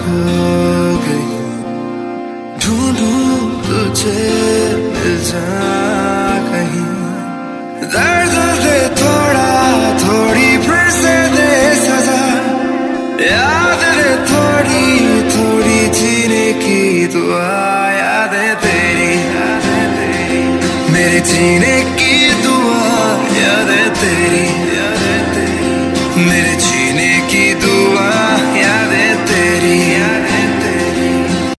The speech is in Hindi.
खो गई, ढूंढूं तुझे मिल जा कहीं। दर्द दे थोड़ा थोड़ी फिर से दे सजा, याद दे थोड़ी थोड़ी जीने की दुआ, याद है तेरी मेरे जीने